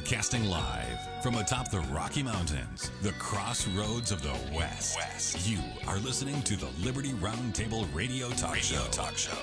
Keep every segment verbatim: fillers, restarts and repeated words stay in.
Broadcasting live from atop the Rocky Mountains, the crossroads of the West. West. You are listening to the Liberty Roundtable Radio Talk Radio Show. Talk Show.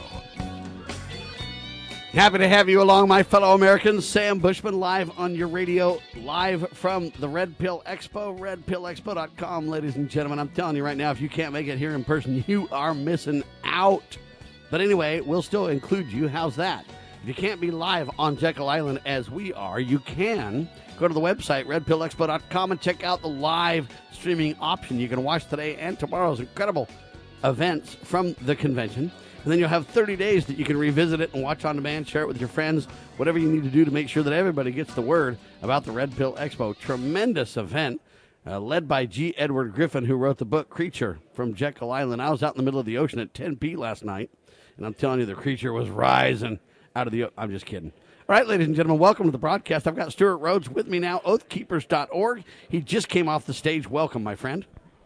Happy to have you along, my fellow Americans. Sam Bushman live on your radio, live from the Red Pill Expo, red pill expo dot com, ladies and gentlemen. I'm telling you right now, if you can't make it here in person, you are missing out. But anyway, we'll still include you. How's that? If you can't be live on Jekyll Island as we are, you can go to the website, red pill expo dot com, and check out the live streaming option. You can watch today and tomorrow's incredible events from the convention. And then you'll have thirty days that you can revisit it and watch on demand, share it with your friends, whatever you need to do to make sure that everybody gets the word about the Red Pill Expo. Tremendous event uh, led by G. Edward Griffin, who wrote the book Creature from Jekyll Island. I was out in the middle of the ocean at ten p.m. last night, and I'm telling you, the creature was rising out of the ocean. I'm just kidding. All right, ladies and gentlemen, welcome to the broadcast. I've got Stuart Rhodes with me now, oath keepers dot org. He just came off the stage. Welcome, my friend.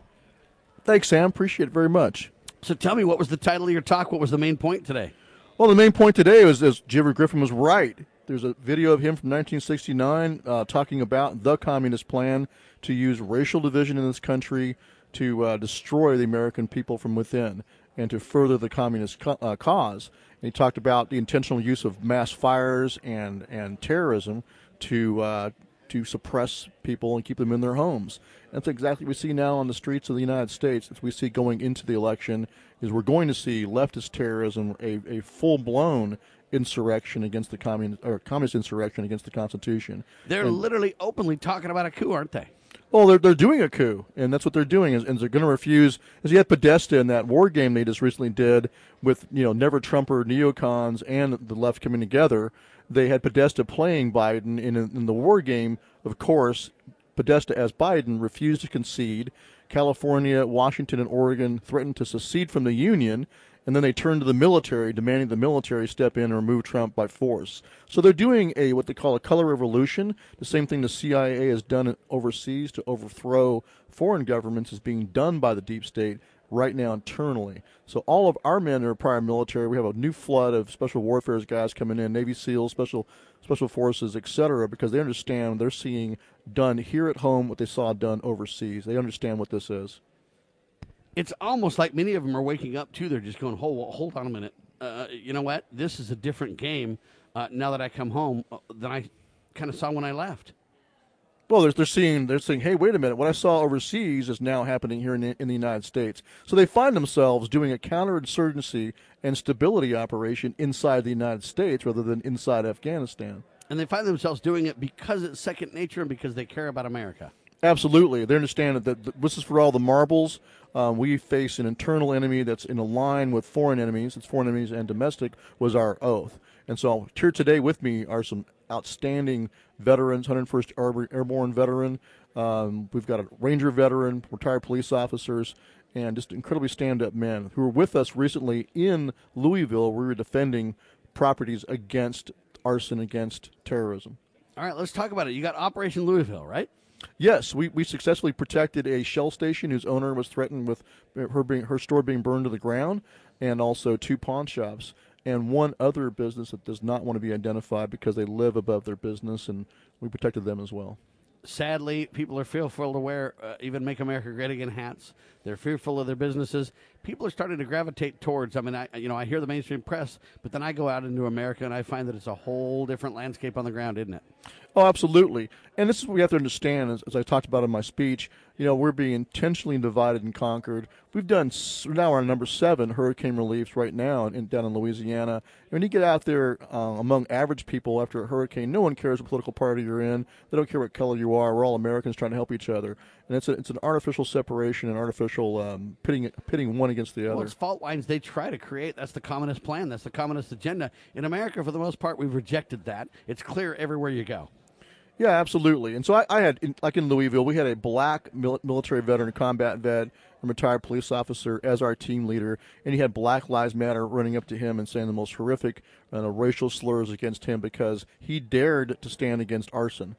Thanks, Sam. Appreciate it very much. So tell me, what was the title of your talk? What was the main point today? Well, the main point today was, is G. Edward Griffin was right. There's a video of him from nineteen sixty-nine uh, talking about the communist plan to use racial division in this country to uh, destroy the American people from within and to further the communist co- uh, cause. And he talked about the intentional use of mass fires and, and terrorism to uh, to suppress people and keep them in their homes. And that's exactly what we see now on the streets of the United States, as we see going into the election, is we're going to see leftist terrorism, a, a full-blown insurrection against the communist, or communist insurrection against the Constitution. They're and, literally openly talking about a coup, aren't they? Well, they're they're doing a coup, and that's what they're doing. Is, and they're going to refuse. As you had Podesta in that war game they just recently did with, you know, never Trumper neocons and the left coming together. They had Podesta playing Biden in in the war game. Of course, Podesta as Biden refused to concede. California, Washington, and Oregon threatened to secede from the Union, and then they turned to the military, demanding the military step in and remove Trump by force. So they're doing a what they call a color revolution. The same thing the C I A has done overseas to overthrow foreign governments is being done by the deep state right now internally. So all of our men are prior military. We have a new flood of special warfare guys coming in, Navy SEALs, special special forces, et cetera, because they understand they're seeing done here at home what they saw done overseas. They understand what this is. It's almost like many of them are waking up, too. They're just going, hold, hold on a minute. Uh, you know what? This is a different game uh, now that I come home uh, than I kind of saw when I left. Well, they're, they're seeing, they're saying, hey, wait a minute, what I saw overseas is now happening here in the, in the United States. So they find themselves doing a counterinsurgency and stability operation inside the United States rather than inside Afghanistan. And they find themselves doing it because it's second nature and because they care about America. Absolutely. They understand that the, this is for all the marbles. Um, we face an internal enemy that's in a line with foreign enemies. It's foreign enemies and domestic was our oath. And so here today with me are some outstanding veterans, one hundred first Airborne veteran. Um, we've got a Ranger veteran, retired police officers, and just incredibly stand-up men who were with us recently in Louisville. We were defending properties against arson, against terrorism. All right, let's talk about it. You got Operation Louisville, right? Yes, we, we successfully protected a Shell station whose owner was threatened with her being her store being burned to the ground, and also two pawn shops and one other business that does not want to be identified because they live above their business, and we protected them as well. Sadly, people are fearful to wear uh, even Make America Great Again hats. They're fearful of their businesses. People are starting to gravitate towards, I mean, I you know, I hear the mainstream press, but then I go out into America and I find that it's a whole different landscape on the ground, isn't it? Oh, absolutely. And this is what we have to understand, as, as I talked about in my speech. You know, we're being intentionally divided and conquered. We've done, now we're on number seven, hurricane reliefs right now in, down in Louisiana. And when you get out there uh, among average people after a hurricane, no one cares what political party you're in. They don't care what color you are. We're all Americans trying to help each other. And it's a, it's an artificial separation and artificial um, pitting pitting one against the other. Well, it's fault lines they try to create. That's the communist plan. That's the communist agenda. In America, for the most part, we've rejected that. It's clear everywhere you go. Yeah, absolutely. And so I, I had, in, like in Louisville, we had a black mil- military veteran, combat vet, and retired police officer as our team leader, and he had Black Lives Matter running up to him and saying the most horrific uh, racial slurs against him because he dared to stand against arson.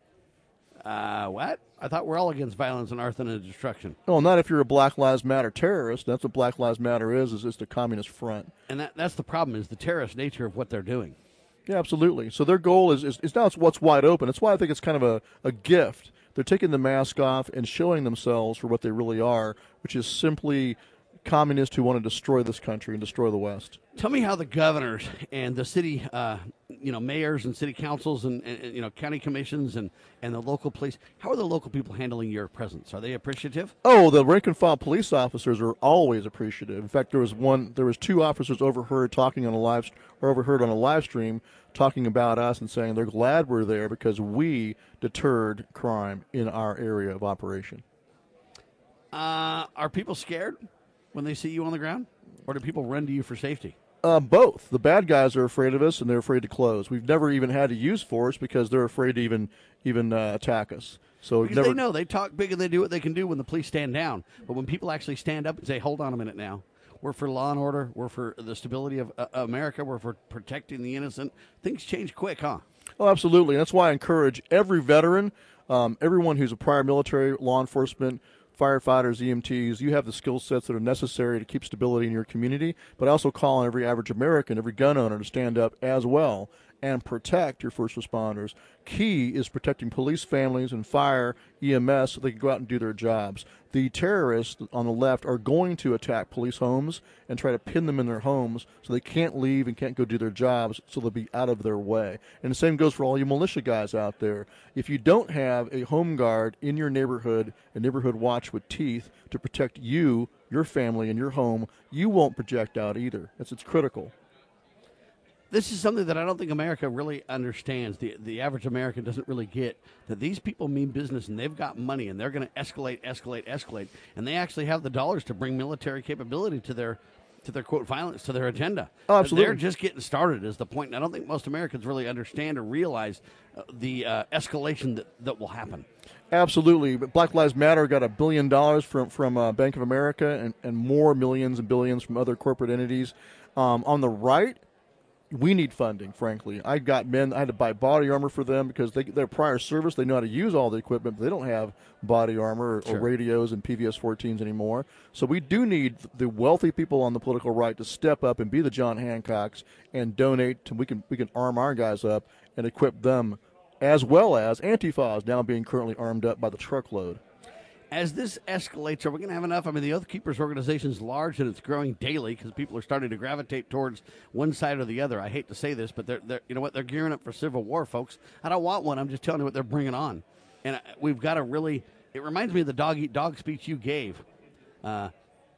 Uh, what? I thought we're all against violence and arson and destruction. No, not if you're a Black Lives Matter terrorist. That's what Black Lives Matter is, is just a communist front. And that, that's the problem, is the terrorist nature of what they're doing. Yeah, absolutely. So their goal is, is, is now it's what's wide open. That's why I think it's kind of a, a gift. They're taking the mask off and showing themselves for what they really are, which is simply communists who want to destroy this country and destroy the West. Tell me how the governors and the city, uh, you know, mayors and city councils and, and you know county commissions and, and the local police. How are the local people handling your presence? Are they appreciative? Oh, the rank and file police officers are always appreciative. In fact, there was one, there was two officers overheard talking on a live or overheard on a live stream talking about us and saying they're glad we're there because we deterred crime in our area of operation. Uh, are people scared when they see you on the ground, or do people run to you for safety? Uh, both. The bad guys are afraid of us, and they're afraid to close. We've never even had to use force because they're afraid to even even uh, attack us. So we've because never. They know they talk big and they do what they can do when the police stand down. But when people actually stand up and say, "Hold on a minute now, we're for law and order, we're for the stability of uh, America, we're for protecting the innocent," things change quick, huh? Oh, absolutely. And that's why I encourage every veteran, um, everyone who's a prior military, law enforcement, firefighters, E M Ts, you have the skill sets that are necessary to keep stability in your community, but I also call on every average American, every gun owner to stand up as well and protect your first responders. Key is protecting police families and fire, E M S, so they can go out and do their jobs. The terrorists on the left are going to attack police homes and try to pin them in their homes so they can't leave and can't go do their jobs, so they'll be out of their way. And the same goes for all you militia guys out there. If you don't have a home guard in your neighborhood, a neighborhood watch with teeth to protect you, your family, and your home, you won't project out either. It's, it's critical. This is something that I don't think America really understands. The the average American doesn't really get that these people mean business and they've got money and they're going to escalate, escalate, escalate, and they actually have the dollars to bring military capability to their to their quote violence, to their agenda. Oh, absolutely. They're just getting started is the point. And I don't think most Americans really understand or realize uh, the uh, escalation that, that will happen. Absolutely. But Black Lives Matter got a billion dollars from, from uh, Bank of America and, and more millions and billions from other corporate entities. Um, on the right, we need funding, frankly. I got men, I had to buy body armor for them because they, their prior service, they know how to use all the equipment, but they don't have body armor or, Sure. or radios and P V S fourteens anymore. So we do need the wealthy people on the political right to step up and be the John Hancocks and donate. To, we can we can arm our guys up and equip them, as well as Antifa is now being currently armed up by the truckload. As this escalates, are we going to have enough? I mean, the Oath Keepers organization is large and it's growing daily because people are starting to gravitate towards one side or the other. I hate to say this, but they're, they're you know what? They're gearing up for civil war, folks. I don't want one. I'm just telling you what they're bringing on. And uh, we've got to really, it reminds me of the dog-eat-dog speech you gave uh,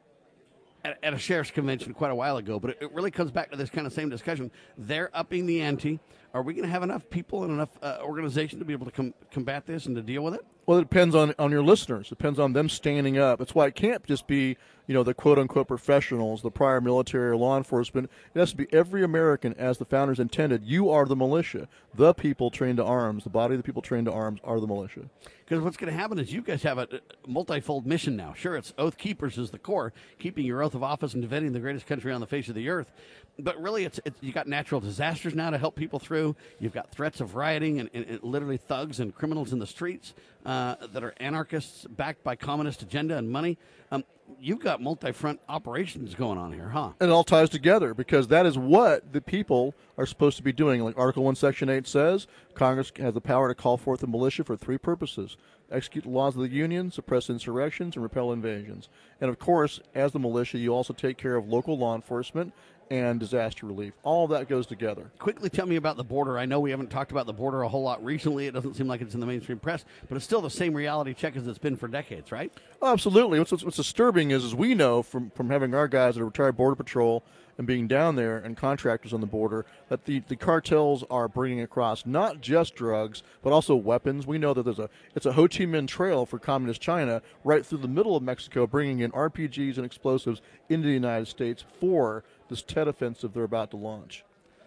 at, at a sheriff's convention quite a while ago, but it, it really comes back to this kind of same discussion. They're upping the ante. Are we going to have enough people and enough uh, organization to be able to com- combat this and to deal with it? Well, it depends on, on your listeners. It depends on them standing up. That's why it can't just be, you know, the quote-unquote professionals, the prior military or law enforcement. It has to be every American, as the founders intended. You are the militia. The people trained to arms, the body of the people trained to arms are the militia. Because what's going to happen is you guys have a, a multifold mission now. Sure, it's Oath Keepers is the core, keeping your oath of office and defending the greatest country on the face of the earth. But really, it's, it's you got natural disasters now to help people through. You've got threats of rioting and, and, and literally thugs and criminals in the streets uh, that are anarchists backed by communist agenda and money. Um, you've got multi-front operations going on here, huh? And it all ties together because that is what the people are supposed to be doing. Like Article one, Section eight says, Congress has the power to call forth a militia for three purposes: execute the laws of the Union, suppress insurrections, and repel invasions. And, of course, as the militia, you also take care of local law enforcement and disaster relief. All of that goes together. Quickly tell me about the border. I know we haven't talked about the border a whole lot recently. It doesn't seem like it's in the mainstream press, but it's still the same reality check as it's been for decades, right? Oh, absolutely. What's, what's, what's disturbing is, is we know from, from having our guys that are retired Border Patrol and being down there and contractors on the border that the, the cartels are bringing across not just drugs, but also weapons. We know that there's a it's a Ho Chi Minh Trail for Communist China right through the middle of Mexico, bringing in R P Gs and explosives into the United States for this Tet offensive they're about to launch.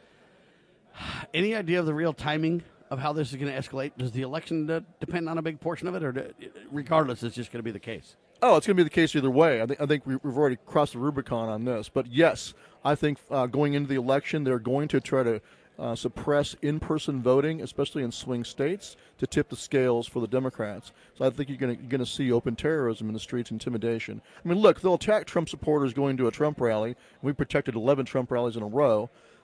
Any idea of the real timing of how this is going to escalate? Does the election uh, depend on a big portion of it, or do, regardless, it's just going to be the case? Oh, it's going to be the case either way. I, th- I think we, we've already crossed the Rubicon on this. But, yes, I think uh, going into the election, they're going to try to uh, suppress in-person voting, especially in swing states, to tip the scales for the Democrats. So I think you're going to see open terrorism in the streets, intimidation. I mean, look, they'll attack Trump supporters going to a Trump rally. We protected eleven Trump rallies in a row.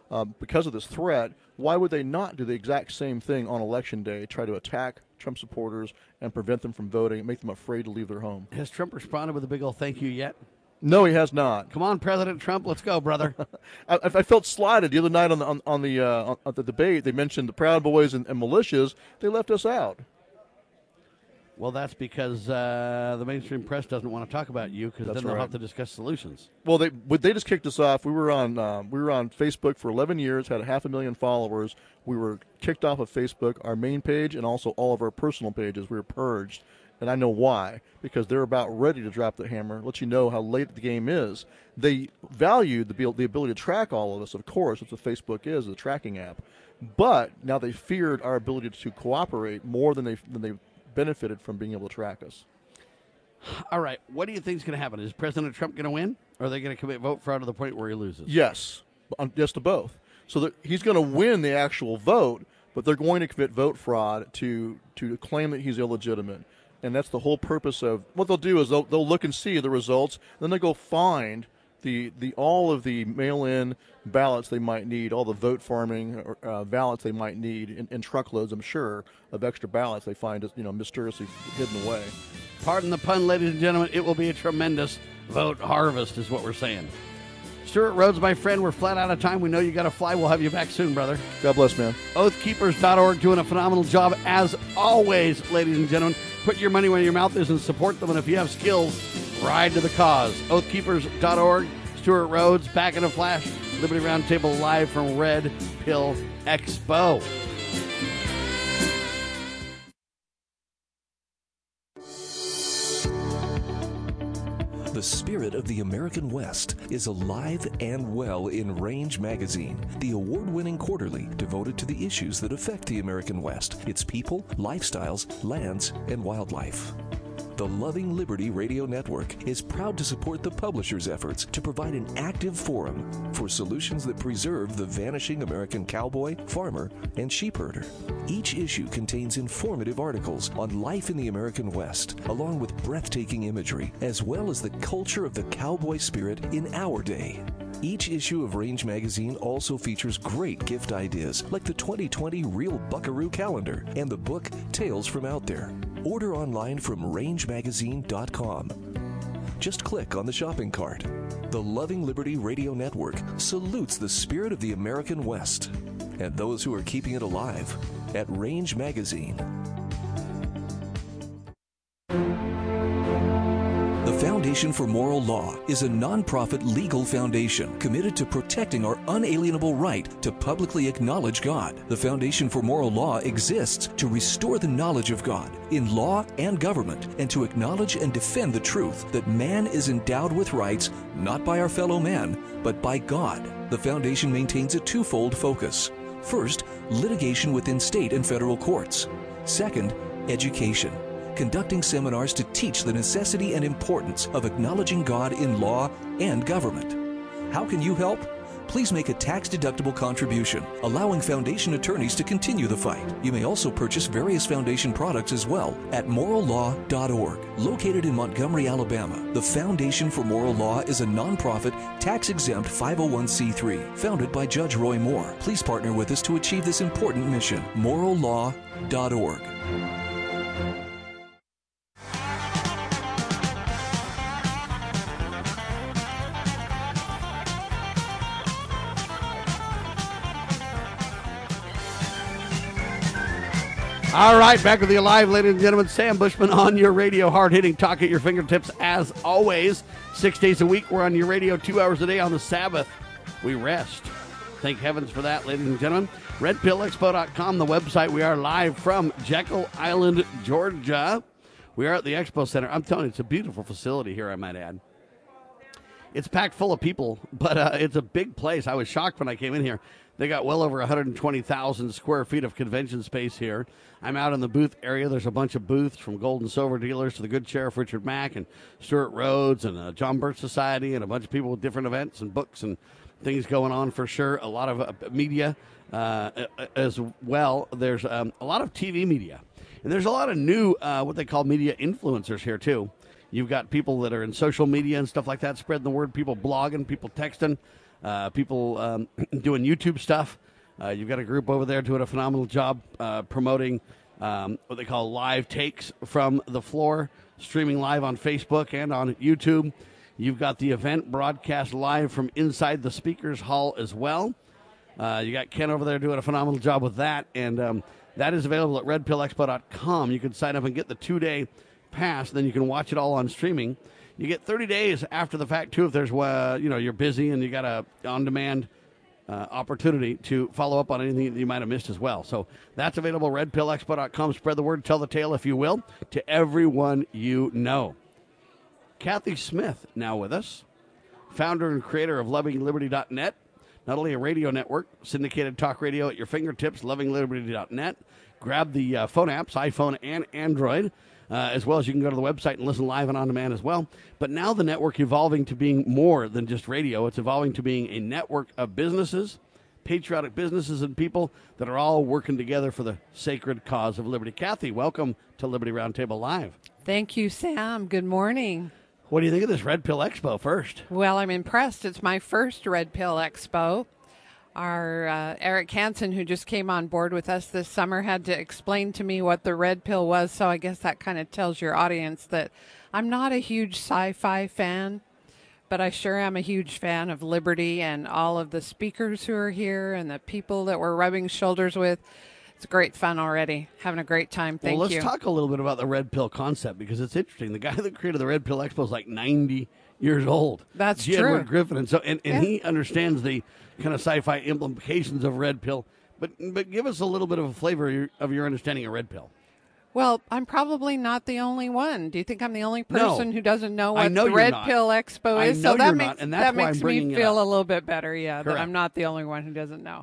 uh, because of this threat, why would they not do the exact same thing on Election Day, try to attack Trump supporters and prevent them from voting and make them afraid to leave their home? Has Trump responded with a big old thank you yet? No, he has not. Come on, President Trump, let's go, brother. I, I felt slighted the other night on the on, on the uh, on the debate. They mentioned the Proud Boys and, and militias. They left us out. Well, that's because uh, the mainstream press doesn't want to talk about you, because then That's they'll right. have to discuss solutions. Well, they but they just kicked us off. We were on um, we were on Facebook for eleven years, had a half a million followers. We were kicked off of Facebook, our main page, and also all of our personal pages. We were purged, and I know why, because they're about ready to drop the hammer, let you know how late the game is. They valued the the ability to track all of us, of course, that's what Facebook is, the tracking app. But now they feared our ability to cooperate more than they than they benefited from being able to track us. All right, what do you think is going to happen? Is President Trump going to win, or are they going to commit vote fraud to the point where he loses? Yes, um, yes to both. So that he's going to win the actual vote, but they're going to commit vote fraud to to claim that he's illegitimate. And that's the whole purpose of what they'll do is they'll they'll look and see the results, then they'll go find the the all of the mail-in ballots they might need, all the vote farming uh, ballots they might need in, in truckloads, I'm sure, of extra ballots they find, you know, mysteriously hidden away. Pardon the pun, ladies and gentlemen. It will be a tremendous vote harvest, is what we're saying. Stuart Rhodes, my friend, we're flat out of time. We know you got to fly. We'll have you back soon, brother. God bless, man. oath keepers dot org doing a phenomenal job as always, ladies and gentlemen. Put your money where your mouth is and support them. And if you have skills, ride to the cause. oath keepers dot org. Stuart Rhodes, back in a flash. Liberty Roundtable live from Red Pill Expo. The spirit of the American West is alive and well in Range Magazine, the award-winning quarterly devoted to the issues that affect the American West, its people, lifestyles, lands, and wildlife. The Loving Liberty Radio Network is proud to support the publisher's efforts to provide an active forum for solutions that preserve the vanishing American cowboy, farmer, and sheep herder. Each issue contains informative articles on life in the American West, along with breathtaking imagery, as well as the culture of the cowboy spirit in our day. Each issue of Range Magazine also features great gift ideas like the twenty twenty Real Buckaroo Calendar and the book Tales from Out There. Order online from range magazine dot com. Just click on the shopping cart. The Loving Liberty Radio Network salutes the spirit of the American West and those who are keeping it alive at Range Magazine. The Foundation for Moral Law is a nonprofit legal foundation committed to protecting our unalienable right to publicly acknowledge God. The Foundation for Moral Law exists to restore the knowledge of God in law and government, and to acknowledge and defend the truth that man is endowed with rights not by our fellow man, but by God. The foundation maintains a twofold focus. First, litigation within state and federal courts. Second, education, conducting seminars to teach the necessity and importance of acknowledging God in law and government. How can you help? Please make a tax-deductible contribution, allowing foundation attorneys to continue the fight. You may also purchase various foundation products as well at moral law dot org. Located in Montgomery, Alabama, the Foundation for Moral Law is a nonprofit, tax-exempt five oh one c three, founded by Judge Roy Moore. Please partner with us to achieve this important mission. moral law dot org. All right, back with you live, ladies and gentlemen. Sam Bushman on your radio, hard-hitting talk at your fingertips as always. Six days a week, we're on your radio, two hours a day. On the Sabbath, we rest. Thank heavens for that, ladies and gentlemen. red pill expo dot com, the website. We are live from Jekyll Island, Georgia. We are at the Expo Center. I'm telling you, it's a beautiful facility here, I might add. It's packed full of people, but uh, it's a big place. I was shocked when I came in here. They got well over one hundred twenty thousand square feet of convention space here. I'm out in the booth area. There's a bunch of booths from gold and silver dealers to the good Sheriff Richard Mack and Stuart Rhodes and uh, John Birch Society, and a bunch of people with different events and books and things going on for sure. A lot of uh, media uh, as well. There's um, a lot of T V media. And there's a lot of new, uh, what they call media influencers here too. You've got people that are in social media and stuff like that, spreading the word, people blogging, people texting. uh, people um, doing YouTube stuff. Uh, you've got a group over there doing a phenomenal job uh, promoting um, what they call live takes from the floor, streaming live on Facebook and on YouTube. You've got the event broadcast live from inside the speakers hall as well. Uh, you got Ken over there doing a phenomenal job with that, and um, that is available at red pill expo dot com. You can sign up and get the two-day pass, then you can watch it all on streaming. You get thirty days after the fact, too, if there's, uh, you know, you're busy and you got a on-demand Uh, opportunity to follow up on anything that you might have missed as well. So that's available at red pill expo dot com. Spread the word, tell the tale, if you will, to everyone you know. Kathy Smith now with us, founder and creator of loving liberty dot net, not only a radio network, syndicated talk radio at your fingertips, loving liberty dot net. Grab the uh, phone apps, iPhone and Android, Uh, as well as you can go to the website and listen live and on demand as well. But now the network evolving to being more than just radio. It's evolving to being a network of businesses, patriotic businesses and people that are all working together for the sacred cause of liberty. Kathy, welcome to Liberty Roundtable Live. Thank you, Sam. Good morning. What do you think of this Red Pill Expo first? Well, I'm impressed. It's my first Red Pill Expo. Our uh, Eric Hansen, who just came on board with us this summer, had to explain to me what the red pill was, so I guess that kind of tells your audience that I'm not a huge sci-fi fan, but I sure am a huge fan of liberty and all of the speakers who are here and the people that we're rubbing shoulders with. It's great fun already. Having a great time. Thank well, let's you. Let's talk a little bit about the red pill concept, because it's interesting. The guy that created the Red Pill Expo is like ninety years old. That's G. true. Edward Griffin, and so and, and Yeah. he understands the kind of sci-fi implications of red pill. But but give us a little bit of a flavor of your, of your understanding of red pill. Well, I'm probably not the only one. Do you think I'm the only No. person who doesn't know I what know the you're Red not. Pill Expo I is? know so that you're makes not, and that's that why makes I'm bringing me it feel up. a little bit better. Yeah, Correct. that I'm not the only one who doesn't know.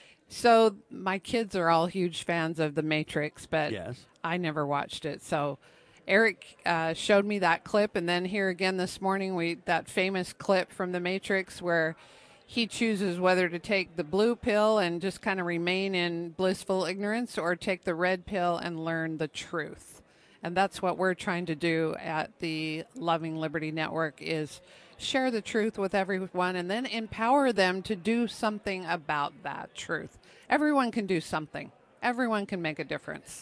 So my kids are all huge fans of The Matrix, but Yes. I never watched it. So Eric uh, showed me that clip, and then here again this morning, we that famous clip from The Matrix where he chooses whether to take the blue pill and just kind of remain in blissful ignorance, or take the red pill and learn the truth. And that's what we're trying to do at the Loving Liberty Network, is share the truth with everyone and then empower them to do something about that truth. Everyone can do something. Everyone can make a difference.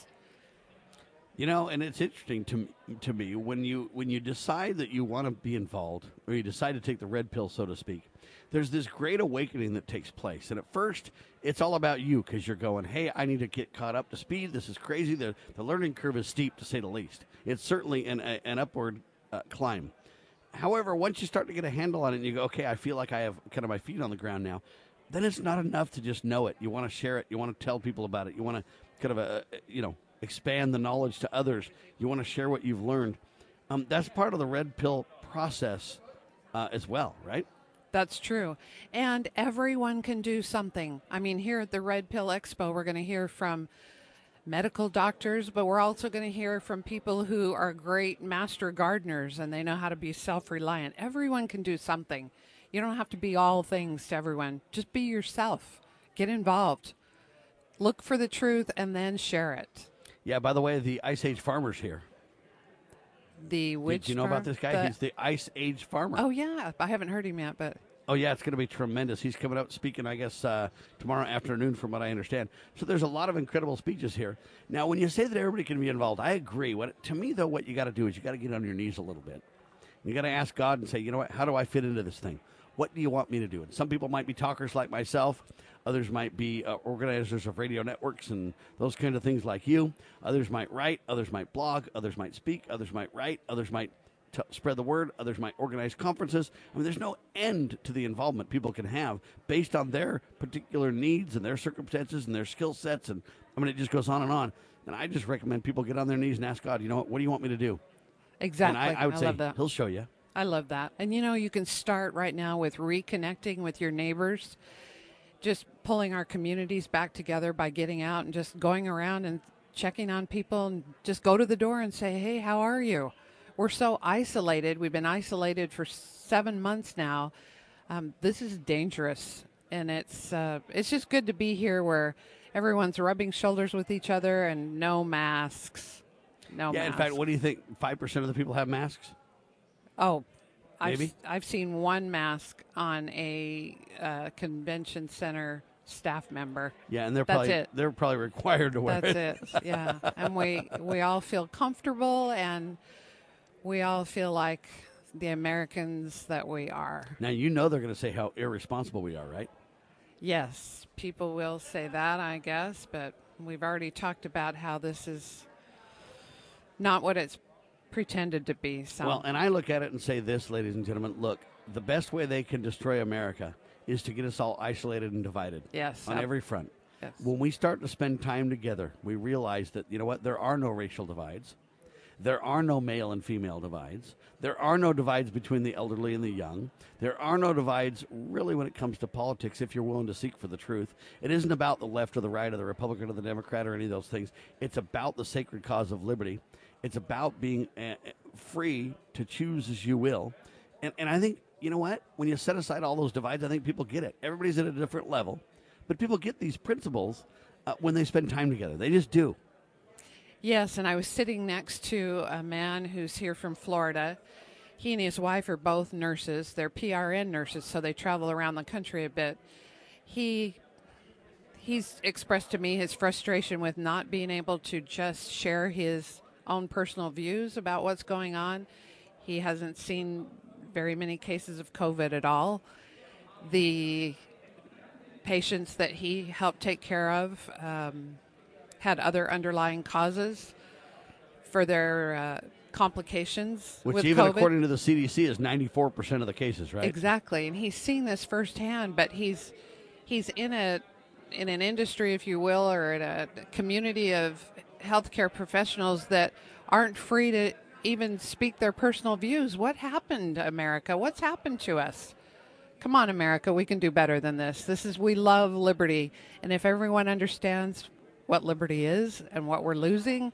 You know, and it's interesting to to me when you when you decide that you want to be involved, or you decide to take the red pill, so to speak. There's this great awakening that takes place, and at first it's all about you, because you're going, "Hey, I need to get caught up to speed. This is crazy. the The learning curve is steep, to say the least. It's certainly an a, an upward uh, climb." However, once you start to get a handle on it, and you go, "Okay, I feel like I have kind of my feet on the ground now," then it's not enough to just know it. You want to share it. You want to tell people about it. You want to kind of uh, you know. expand the knowledge to others. You want to share what you've learned. Um, that's part of the red pill process uh, as well, right? That's true. And everyone can do something. I mean, here at the Red Pill Expo, we're going to hear from medical doctors, but we're also going to hear from people who are great master gardeners and they know how to be self-reliant. Everyone can do something. You don't have to be all things to everyone. Just be yourself. Get involved. Look for the truth and then share it. Yeah, by the way, the Ice Age Farmer's here. The which Do you know farm? about this guy? The- He's the Ice Age Farmer. Oh, yeah. I haven't heard him yet, but Oh, yeah, it's going to be tremendous. He's coming out speaking, I guess, uh, tomorrow afternoon, from what I understand. So there's a lot of incredible speeches here. Now, when you say that everybody can be involved, I agree. What to me, though, what you got to do is you got to get on your knees a little bit. You got to ask God and say, you know what, how do I fit into this thing? What do you want me to do? And some people might be talkers like myself. Others might be uh, organizers of radio networks and those kind of things like you. Others might write. Others might blog. Others might speak. Others might write. Others might t- spread the word. Others might organize conferences. I mean, there's no end to the involvement people can have based on their particular needs and their circumstances and their skill sets. And I mean, it just goes on and on. And I just recommend people get on their knees and ask God, you know what, what do you want me to do? exactly. And I, I would say love that. He'll show you. I love that. And, you know, you can start right now with reconnecting with your neighbors, just pulling our communities back together by getting out and just going around and checking on people, and just go to the door and say, hey, how are you? We're so isolated. We've been isolated for seven months now. Um, this is dangerous. And it's uh, it's just good to be here where everyone's rubbing shoulders with each other and no masks. No Yeah, masks. in fact, what do you think? five percent of the people have masks? Oh, maybe? I've, I've seen one mask on a uh, convention center staff member. Yeah, and they're That's probably it. they're probably required to wear That's it. it. Yeah, and we we all feel comfortable, and we all feel like the Americans that we are. Now you know they're going to say how irresponsible we are, right? Yes, people will say that, I guess, but we've already talked about how this is not what it's pretended to be. So. Well, and I look at it and say this, ladies and gentlemen, look, the best way they can destroy America is to get us all isolated and divided. Yes. On Yep. every front. Yes. When we start to spend time together, we realize that, you know what, there are no racial divides. There are no male and female divides. There are no divides between the elderly and the young. There are no divides really when it comes to politics if you're willing to seek for the truth. It isn't about the left or the right or the Republican or the Democrat or any of those things. It's about the sacred cause of liberty. It's about being uh, free to choose as you will. And, and I think, you know what, when you set aside all those divides, I think people get it. Everybody's at a different level. But people get these principles uh, when they spend time together. They just do. Yes, and I was sitting next to a man who's here from Florida. He and his wife are both nurses. They're P R N nurses, so they travel around the country a bit. He he's expressed to me his frustration with not being able to just share his own personal views about what's going on. He hasn't seen very many cases of COVID at all. The patients that he helped take care of um, had other underlying causes for their uh, complications Which with even COVID. according to the C D C is ninety-four percent of the cases, right? Exactly, and he's seen this firsthand. But he's he's in a in an industry, if you will, or in a community of healthcare professionals that aren't free to even speak their personal views. What happened, America? What's happened to us? Come on, America, we can do better than this. This is, we love liberty. And if everyone understands what liberty is and what we're losing,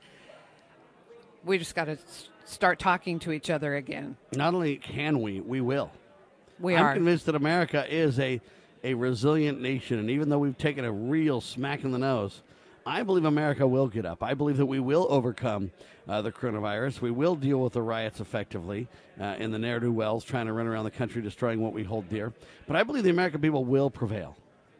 we just got to start talking to each other again. Not only can we, we will. We I'm are. convinced that America is a, a resilient nation. And even though we've taken a real smack in the nose, I believe America will get up. I believe that we will overcome uh, the coronavirus. We will deal with the riots effectively uh, in the ne'er-do-wells trying to run around the country destroying what we hold dear. But I believe the American people will prevail.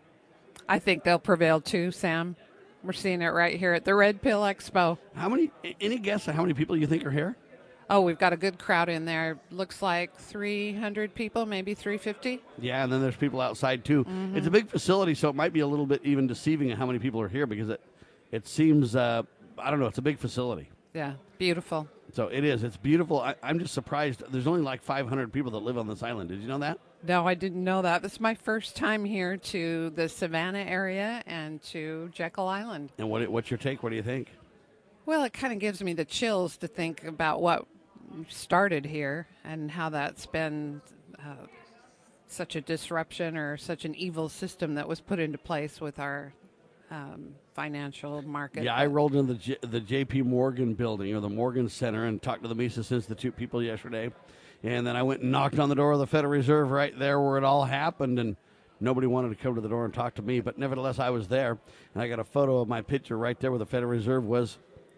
I think they'll prevail too, Sam. We're seeing it right here at the Red Pill Expo. How many, any guess of how many people you think are here? Oh, we've got a good crowd in there. Looks like three hundred people, maybe three hundred fifty. Yeah, and then there's people outside too. Mm-hmm. It's a big facility, so it might be a little bit even deceiving of how many people are here because it, it seems, uh, I don't know, it's a big facility. Yeah, beautiful. So it is. It's beautiful. I, I'm just surprised. There's only like five hundred people that live on this island. Did you know that? No, I didn't know that. This is my first time here to the Savannah area and to Jekyll Island. And what? what's your take? What do you think? Well, it kind of gives me the chills to think about what started here and how that's been uh, such a disruption or such an evil system that was put into place with our um, financial market. Yeah, I rolled into the J, the J P Morgan building or the Morgan Center and talked to the Mises Institute people yesterday. And then I went and knocked on the door of the Federal Reserve right there where it all happened, and nobody wanted to come to the door and talk to me. But nevertheless, I was there, and I got a photo of my picture right there where the Federal Reserve was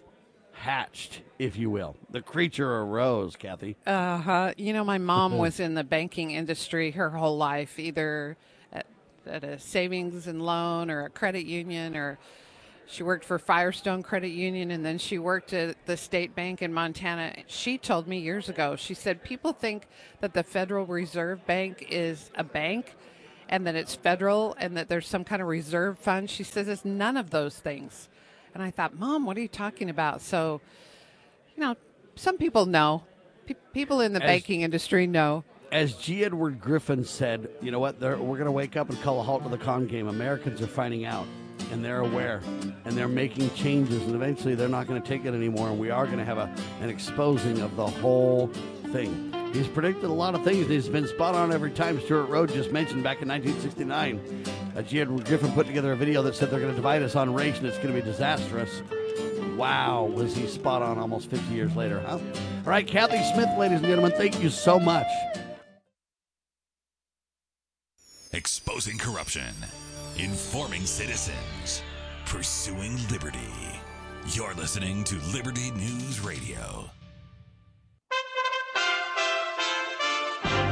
hatched, if you will. The creature arose, Kathy. Uh-huh. You know, my mom was in the banking industry her whole life, either at, at a savings and loan or a credit union, or she worked for Firestone Credit Union, and then she worked at the State Bank in Montana. She told me years ago, she said, people think that the Federal Reserve Bank is a bank and that it's federal and that there's some kind of reserve fund. She says it's none of those things. And I thought, Mom, what are you talking about? So, you know, some people know. Pe- people in the As- banking industry know. As G. Edward Griffin said, you know what, They're, we're going to wake up and call a halt to the con game. Americans are finding out, and they're aware, and they're making changes, and eventually they're not going to take it anymore, and we are going to have a, an exposing of the whole thing. He's predicted a lot of things, and he's been spot on every time. Stuart Rhodes just mentioned back in nineteen sixty-nine. Uh, G. Edward Griffin put together a video that said they're going to divide us on race, and it's going to be disastrous. Wow, was he spot on almost fifty years later, huh? All right, Kathy Smith, ladies and gentlemen, thank you so much. Exposing corruption, informing citizens, pursuing liberty. You're listening to Liberty News Radio.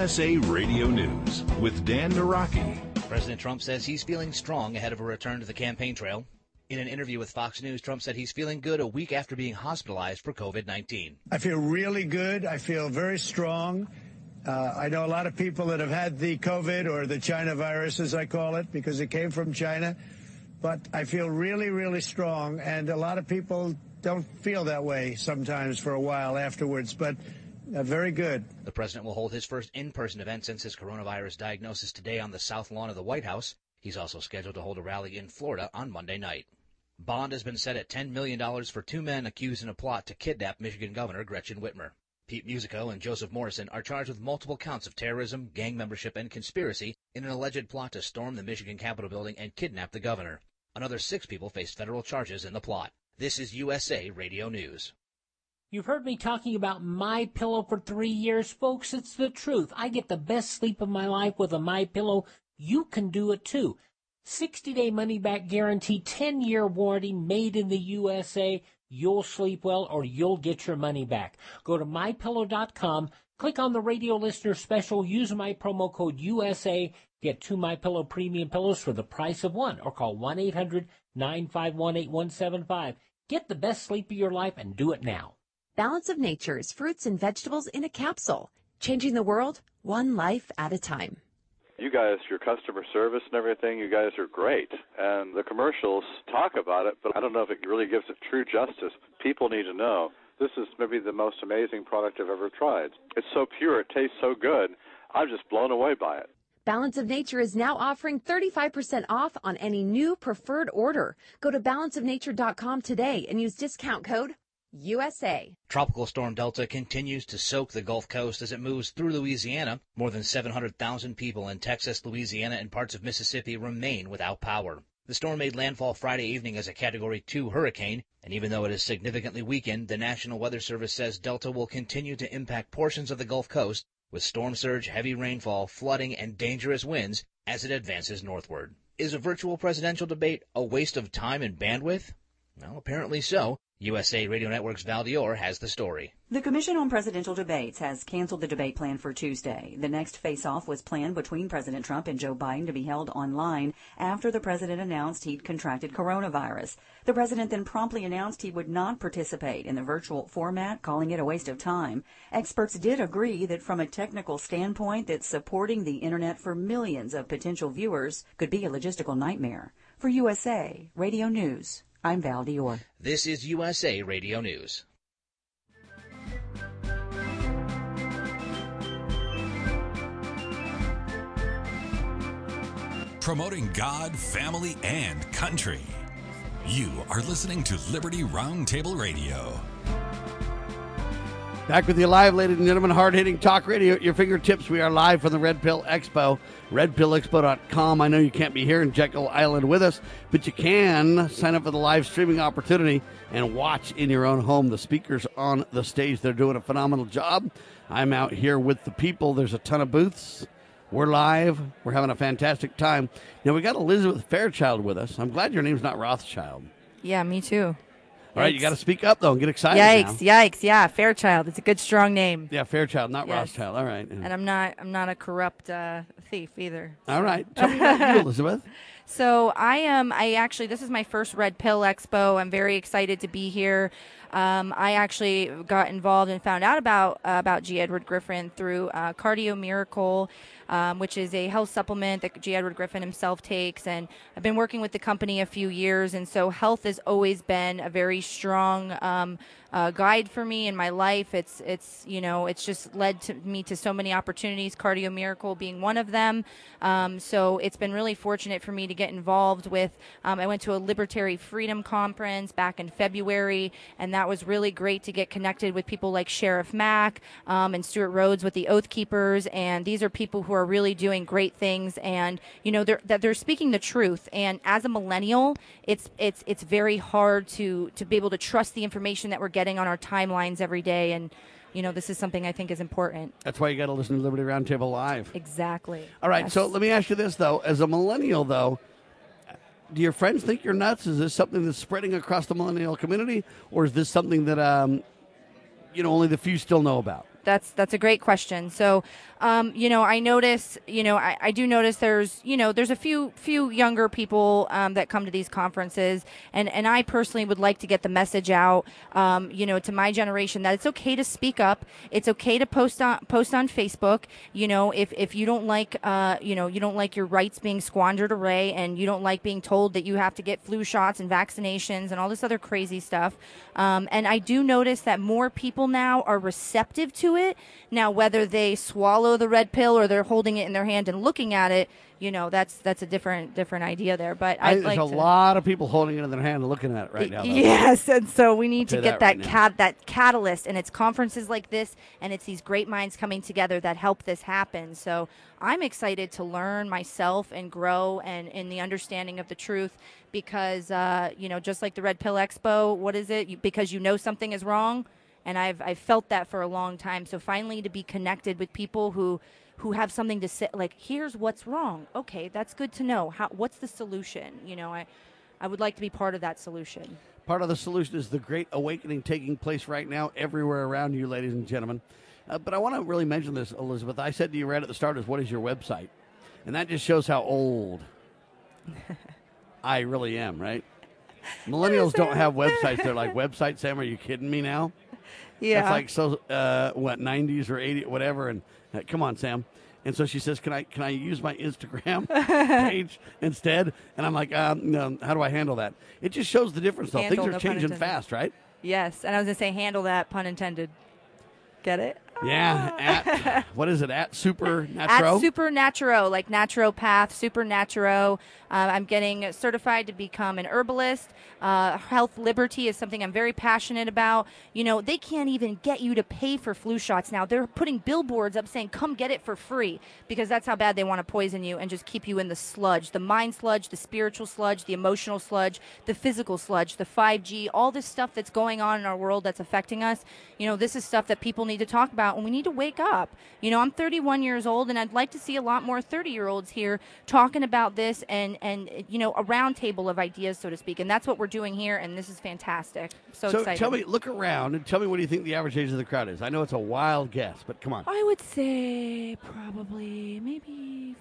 S A Radio News with Dan Naraki. President Trump says he's feeling strong ahead of a return to the campaign trail. In an interview with Fox News, Trump said he's feeling good a week after being hospitalized for COVID nineteen. I feel really good. I feel very strong. Uh, I know a lot of people that have had the COVID or the China virus, as I call it, because it came from China. But I feel really, really strong. And a lot of people don't feel that way sometimes for a while afterwards. But uh, very good. The president will hold his first in-person event since his coronavirus diagnosis today on the South Lawn of the White House. He's also scheduled to hold a rally in Florida on Monday night. Bond has been set at ten million dollars for two men accused in a plot to kidnap Michigan Governor Gretchen Whitmer. Pete Musico and Joseph Morrison are charged with multiple counts of terrorism, gang membership, and conspiracy in an alleged plot to storm the Michigan Capitol building and kidnap the governor. Another six people faced federal charges in the plot. This is U S A Radio News. You've heard me talking about MyPillow for three years, folks. It's the truth. I get the best sleep of my life with a MyPillow. You can do it too. sixty-day money-back guarantee, ten-year warranty, made in the U S A. You'll sleep well or you'll get your money back. Go to my pillow dot com, click on the radio listener special, use my promo code U S A, get two MyPillow premium pillows for the price of one, or call one eight hundred nine five one eight one seven five. Get the best sleep of your life and do it now. Balance of Nature's fruits and vegetables in a capsule, changing the world one life at a time. You guys, your customer service and everything, you guys are great. And the commercials talk about it, but I don't know if it really gives it true justice. People need to know. This is maybe the most amazing product I've ever tried. It's so pure, it tastes so good. I'm just blown away by it. Balance of Nature is now offering thirty-five percent off on any new preferred order. Go to balance of nature dot com today and use discount code U S A. Tropical Storm Delta continues to soak the Gulf Coast as it moves through Louisiana. More than seven hundred thousand people in Texas, Louisiana, and parts of Mississippi remain without power. The storm made landfall Friday evening as a Category two hurricane, and even though it is significantly weakened, the National Weather Service says Delta will continue to impact portions of the Gulf Coast with storm surge, heavy rainfall, flooding, and dangerous winds as it advances northward. Is a virtual presidential debate a waste of time and bandwidth? Well, apparently so. U S A Radio Network's Val Dior has the story. The Commission on Presidential Debates has canceled the debate plan for Tuesday. The next face-off was planned between President Trump and Joe Biden to be held online after the president announced he'd contracted coronavirus. The president then promptly announced he would not participate in the virtual format, calling it a waste of time. Experts did agree that from a technical standpoint, that supporting the Internet for millions of potential viewers could be a logistical nightmare. For U S A Radio News, I'm Val Dior. This is U S A Radio News. Promoting God, family, and country. You are listening to Liberty Roundtable Radio. Back with you live, ladies and gentlemen. Hard-hitting talk radio at your fingertips. We are live from the Red Pill Expo, red pill expo dot com. I know you can't be here in Jekyll Island with us, but you can sign up for the live streaming opportunity and watch in your own home. The speakers on the stage, they're doing a phenomenal job. I'm out here with the people. There's a ton of booths. We're live. We're having a fantastic time. Now, we got Elizabeth Fairchild with us. I'm glad your name's not Rothschild. Yeah, me too. All right, you got to speak up, though, and get excited Yikes, now. yikes, yeah, Fairchild. It's a good, strong name. Yeah, Fairchild, not Yes. Rothschild. All right. And I'm not I'm not a corrupt uh, thief either. All right. Tell me about you, Elizabeth. So I am, I actually, this is my first Red Pill Expo. I'm very excited to be here. Um, I actually got involved and found out about uh, about G. Edward Griffin through uh, Cardio Miracle, um, which is a health supplement that G. Edward Griffin himself takes. And I've been working with the company a few years, and so health has always been a very strong um, uh, guide for me in my life. It's it's you know it's just led to me to so many opportunities. Cardio Miracle being one of them. Um, so it's been really fortunate for me to get involved with. Um, I went to a Libertary Freedom Conference back in February, and that was really great to get connected with people like Sheriff Mack um, and Stuart Rhodes with the Oath Keepers, and these are people who are really doing great things, and you know they're that they're speaking the truth. And as a millennial, it's it's it's very hard to to be able to trust the information that we're getting on our timelines every day, and you know this is something I think is important. That's why you got to listen to Liberty Roundtable Live. Exactly. All right, Yes. so let me ask you this, though. As a millennial, though, do your friends think you're nuts? Is this something that's spreading across the millennial community, or is this something that, um, you know, only the few still know about? That's that's a great question. So, um, you know, I notice, you know, I, I do notice there's, you know, there's a few few younger people um, that come to these conferences, and, and I personally would like to get the message out, um, you know, to my generation that it's okay to speak up. It's okay to post on post on Facebook. You know, if if you don't like, uh, you know, you don't like your rights being squandered away, and you don't like being told that you have to get flu shots and vaccinations and all this other crazy stuff. Um, and I do notice that more people now are receptive to it. Now, whether they swallow the red pill or they're holding it in their hand and looking at it, you know, that's that's a different different idea there. But I, I'd there's like a to, lot of people holding it in their hand and looking at it right now. Though. Yes, and so we need I'll to tell you get that that right now. cat that catalyst, and it's conferences like this, and it's these great minds coming together that help this happen. So I'm excited to learn myself and grow and in the understanding of the truth, because uh, you know, just like the Red Pill Expo, what is it? You, because you know something is wrong. And I've I've felt that for a long time. So finally, to be connected with people who who have something to say, like, here's what's wrong. Okay, that's good to know. How what's the solution? You know, I I would like to be part of that solution. Part of the solution is the great awakening taking place right now everywhere around you, ladies and gentlemen. Uh, but I want to really mention this, Elizabeth. I said to you right at the start, is what is your website? And that just shows how old I really am, right? Millennials don't have websites. They're like, website, Sam, are you kidding me now? Yeah. That's like, so, uh, what, nineties or eighties, whatever. And uh, come on, Sam. And so she says, can I can I use my Instagram page instead? And I'm like, um, no, how do I handle that? It just shows the difference, though. Handle, Things are no pun changing intended. fast, right? Yes, and I was gonna say handle that, pun intended. Get it? Yeah. At, what is it? At Super At Naturo? Supernaturo, like naturopath, Supernaturo. Uh, I'm getting certified to become an herbalist. Uh, health liberty is something I'm very passionate about. You know, they can't even get you to pay for flu shots now. They're putting billboards up saying, come get it for free, because that's how bad they want to poison you and just keep you in the sludge, the mind sludge, the spiritual sludge, the emotional sludge, the physical sludge, the five G, all this stuff that's going on in our world that's affecting us. You know, this is stuff that people need to talk about, and we need to wake up. You know, I'm thirty-one years old, and I'd like to see a lot more thirty-year-olds here talking about this and, and you know, a round table of ideas, so to speak. And that's what we're doing here, and this is fantastic. So, So excited. tell me, look around and tell me what do you think the average age of the crowd is? I know it's a wild guess, but come on. I would say probably maybe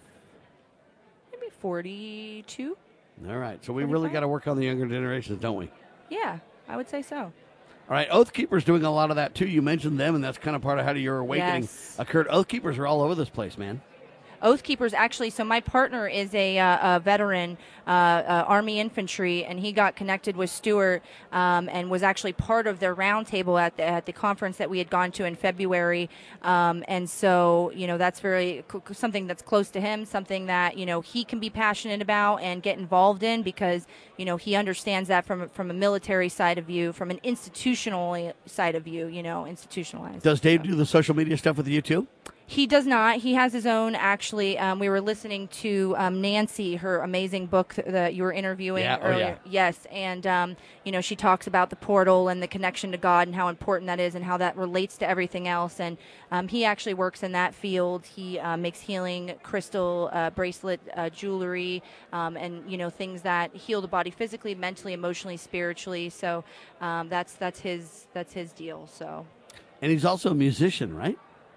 maybe forty-two. All right. So we really got to work on the younger generations, don't we? Yeah, I would say so. All right. Oath Keepers doing a lot of that, too. You mentioned them, and that's kind of part of how your awakening Yes. occurred. Oath Keepers are all over this place, man. Oath Keepers, actually, so my partner is a, uh, a veteran, uh, uh, Army infantry, and he got connected with Stuart um, and was actually part of their roundtable at the, at the conference that we had gone to in February. Um, and so, you know, that's very something that's close to him, something that, you know, he can be passionate about and get involved in, because, you know, he understands that from, from a military side of view, from an institutional side of view, you know, institutionalized. Does Dave do the social media stuff with you, too? He does not. He has his own, actually. Um, we were listening to um, Nancy, her amazing book th- that you were interviewing Yeah, oh, earlier. yeah. Yes, and, um, you know, she talks about the portal and the connection to God and how important that is and how that relates to everything else. And um, he actually works in that field. He uh, makes healing crystal uh, bracelet uh, jewelry um, and, you know, things that heal the body physically, mentally, emotionally, spiritually. So um, that's that's his that's his deal. So. And he's also a musician, right?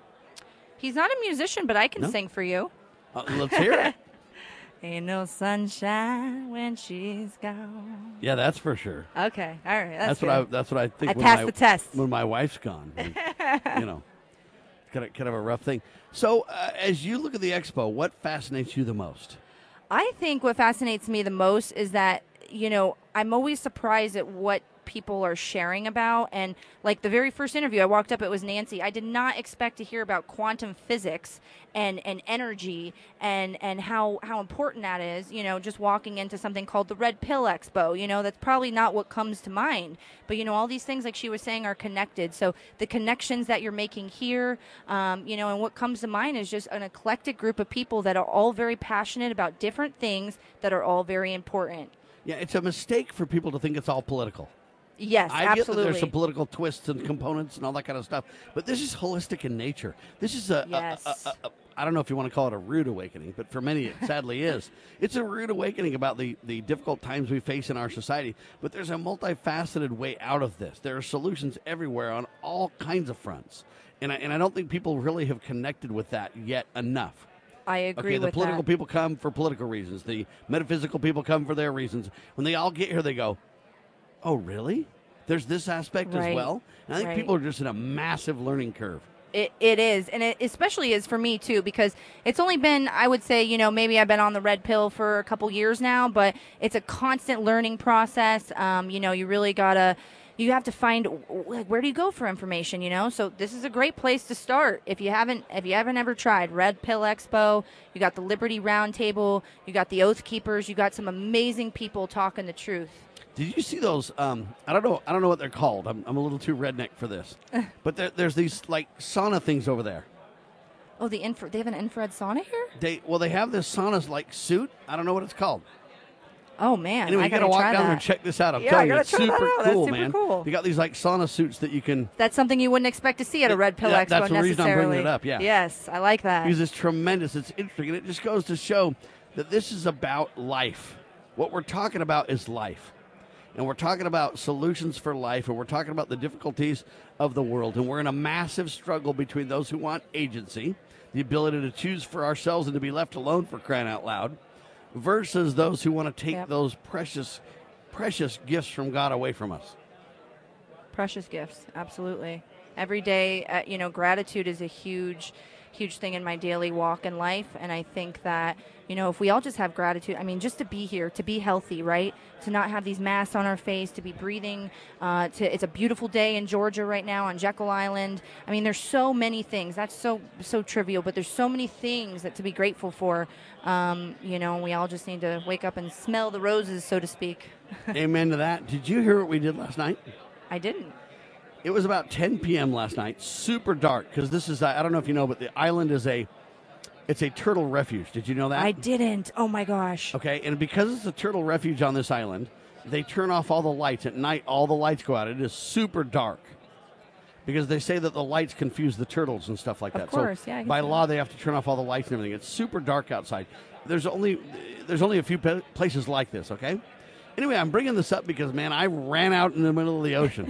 He's not a musician, but I can No? sing for you. Uh, let's hear it. Ain't no sunshine when she's gone. Yeah, that's for sure. Okay, all right. That's, That's, what I. good. That's what I think. I when passed my, the test. when my wife's gone. And, you know, kind of kind of a rough thing. So, uh, as you look at the expo, what fascinates you the most? I think what fascinates me the most is that, you know, I'm always surprised at what people are sharing about. And like the very first interview, I walked up, it was Nancy. I did not expect to hear about quantum physics and, and energy and, and how, how important that is, you know, just walking into something called the Red Pill Expo. You know, that's probably not what comes to mind. But, you know, all these things, like she was saying, are connected. So the connections that you're making here, um, you know, and what comes to mind is just an eclectic group of people that are all very passionate about different things that are all very important. Yeah, it's a mistake for people to think it's all political. Yes, I get that absolutely. there's some political twists and components and all that kind of stuff, but this is holistic in nature. This is a, Yes. a, a, a, I don't know if you want to call it a rude awakening, but for many it sadly is. It's a rude awakening about the, the difficult times we face in our society, but there's a multifaceted way out of this. There are solutions everywhere on all kinds of fronts, and I, and I don't think people really have connected with that yet enough. I agree okay, the with political that. people come for political reasons. The metaphysical people come for their reasons. When they all get here, they go, oh, really? There's this aspect Right. as well? And I think Right. people are just in a massive learning curve. It, it is, and it especially is for me, too, because it's only been, I would say, you know, maybe I've been on the red pill for a couple years now, but it's a constant learning process. Um, you know, you really got to, you have to find, like, where do you go for information, you know? So this is a great place to start. If you haven't, if you haven't ever tried Red Pill Expo, you got the Liberty Roundtable, you got the Oath Keepers, you got some amazing people talking the truth. Did you see those? Um, I don't know. I don't know what they're called. I'm, I'm a little too redneck for this. But there, there's these like sauna things over there. Oh, the infra- they have an infrared sauna here? They well, they have this sauna like suit. I don't know what it's called. Oh man, Anyway, I you gotta got to walk try down that. there and check this out. I'm yeah, telling I you, gotta it's try super that out. cool, That's super man. cool. They got these like sauna suits that you can. That's something you wouldn't expect to see at a Red Pill Yeah, Expo that's the reason I'm necessarily. bringing it up, yeah. Yes, I like that. Because it's tremendous. It's interesting, and it just goes to show that this is about life. What we're talking about is life. And we're talking about solutions for life, and we're talking about the difficulties of the world. And we're in a massive struggle between those who want agency, the ability to choose for ourselves and to be left alone, for crying out loud, versus those who want to take Yep. those precious, precious gifts from God away from us. Precious gifts, absolutely. Every day, uh, you know, gratitude is a huge, huge thing in my daily walk in life. And I think that, you know, if we all just have gratitude, I mean, just to be here, to be healthy, right? To not have these masks on our face, to be breathing. Uh, to it's a beautiful day in Georgia right now on Jekyll Island. I mean, there's so many things. That's so so trivial, but there's so many things that to be grateful for. Um, you know, we all just need to wake up and smell the roses, so to speak. Amen to that. Did you hear what we did last night? I didn't. It was about ten p.m. last night, super dark, because this is, I don't know if you know, but the island is a, it's a turtle refuge. Did you know that? I didn't. Oh, my gosh. Okay, and because it's a turtle refuge on this island, they turn off all the lights. At night, all the lights go out. It is super dark because they say that the lights confuse the turtles and stuff like that. Of course, so yeah, I can by see law, they have to turn off all the lights and everything. It's super dark outside. There's only there's only a few pe- places like this, okay? Anyway, I'm bringing this up because, man, I ran out in the middle of the ocean.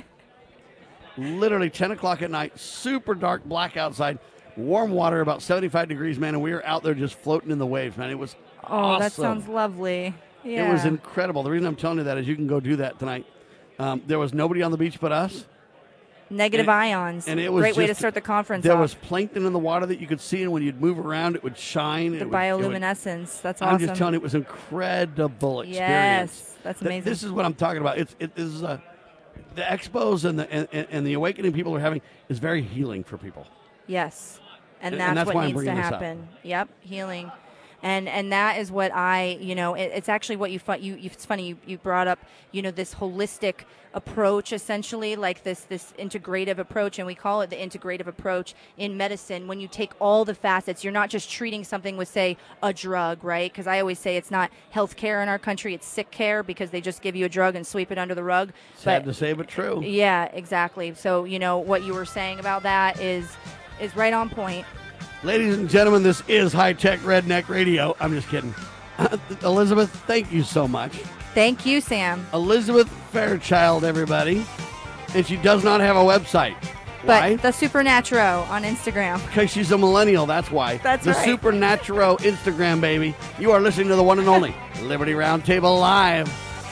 Literally ten o'clock at night, super dark, black outside, warm water, about seventy-five degrees, man, and we were out there just floating in the waves, man. It was Oh, awesome. that sounds lovely. Yeah. It was incredible. The reason I'm telling you that is you can go do that tonight. Um, there was nobody on the beach but us. Negative and, ions. And it was Great way to just- start the conference There off. was plankton in the water that you could see, and when you'd move around, it would shine. The it would, it would- bioluminescence. That's I'm awesome. just telling you, it was an incredible experience. Yes, that's Th- amazing. This is what I'm talking about. It's it this is a, the expos and the and, and the awakening people are having is very healing for people. Yes. And And- that's, and that's what why I'm needs to bringing this up. happen. Yep, healing. And and that is what I, you know, it, it's actually what you, fu- you, you it's funny, you, you brought up, you know, this holistic approach, essentially, like this this integrative approach, and we call it the integrative approach in medicine. When you take all the facets, you're not just treating something with, say, a drug, right? Because I always say it's not health care in our country, it's sick care, because they just give you a drug and sweep it under the rug. Sad But- to say, but true. Yeah, exactly. So, you know, what you were saying about that is is right on point. Ladies and gentlemen, this is High Tech Redneck Radio. I'm just kidding. Elizabeth, thank you so much. Thank you, Sam. Elizabeth Fairchild, everybody. And she does not have a website. But Why? the Supernaturo on Instagram. Because she's a millennial, that's why. That's the right. Supernaturo Instagram, baby. You are listening to the one and only Liberty Roundtable Live.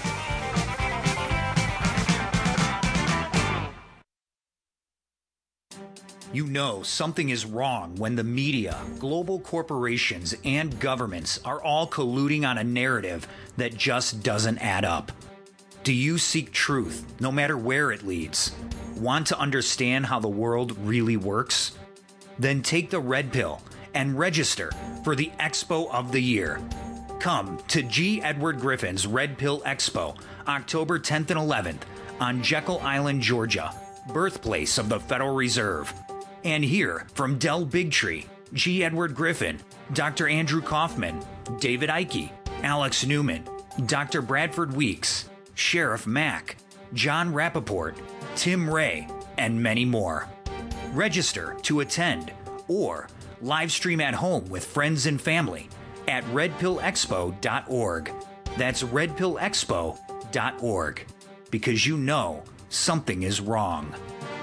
You know something is wrong when the media, global corporations, and governments are all colluding on a narrative that just doesn't add up. Do you seek truth, no matter where it leads? Want to understand how the world really works? Then take the red pill and register for the Expo of the Year. Come to G. Edward Griffin's Red Pill Expo, October tenth and eleventh on Jekyll Island, Georgia, birthplace of the Federal Reserve. And hear from Del Bigtree, G. Edward Griffin, Doctor Andrew Kaufman, David Icke, Alex Newman, Doctor Bradford Weeks, Sheriff Mack, John Rappaport, Tim Ray, and many more. Register to attend or Live stream at home with friends and family at red pill expo dot org. That's red pill expo dot org. Because you know something is wrong.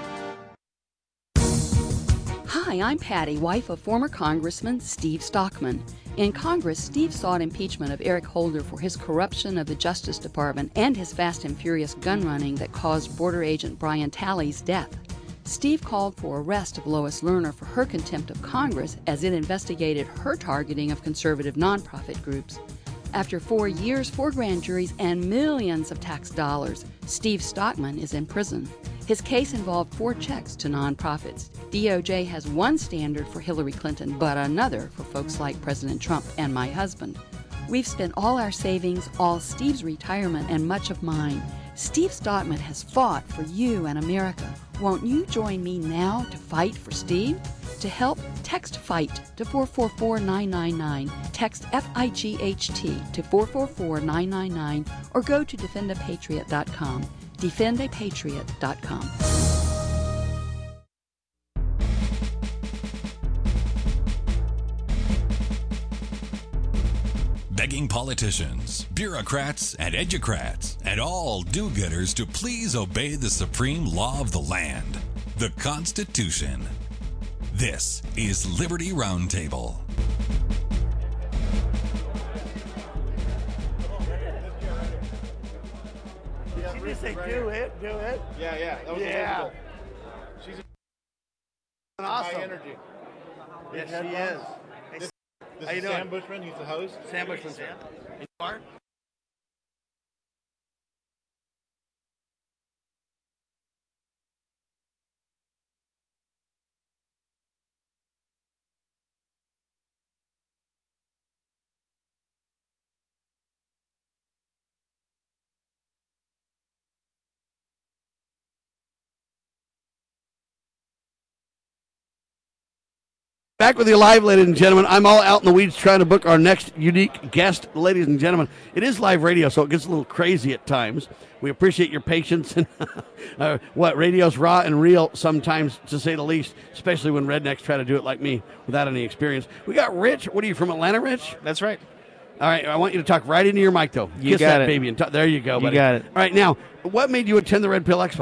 Hi, I'm Patty, wife of former Congressman Steve Stockman. In Congress, Steve sought impeachment of Eric Holder for his corruption of the Justice Department and his fast and furious gun running that caused border agent Brian Talley's death. Steve called for arrest of Lois Lerner for her contempt of Congress as it investigated her targeting of conservative nonprofit groups. After four years, four grand juries, and millions of tax dollars, Steve Stockman is in prison. His case involved four checks to nonprofits. D O J has one standard for Hillary Clinton, but another for folks like President Trump and my husband. We've spent all our savings, all Steve's retirement, and much of mine. Steve Stockman has fought for you and America. Won't you join me now to fight for Steve? To help, text FIGHT to four four four nine nine nine. Text F I G H T to four four four nine nine nine or go to defend a patriot dot com. defend a patriot dot com. Begging politicians, bureaucrats, and educrats, and all do-gooders to please obey the supreme law of the land, the Constitution. This is Liberty Roundtable. Did you say do it, do it? Yeah, yeah. That was yeah. Elizabeth. She's an awesome. high energy. Yes, she is. This, this How you is doing? Sam Bushman. He's the host. Sam Bushman's here. And you are? Back with you live, ladies and gentlemen. I'm all out in the weeds trying to book our next unique guest, ladies and gentlemen. It is live radio, so it gets a little crazy at times. We appreciate your patience. And uh, what, radio's raw and real sometimes, to say the least, especially when rednecks try to do it like me without any experience. We got Rich. What are you, from Atlanta, Rich? That's right. All right, I want you to talk right into your mic, though. You Kiss got that it. baby. And talk, there you go, buddy. You got it. All right, now, what made you attend the Red Pill Expo?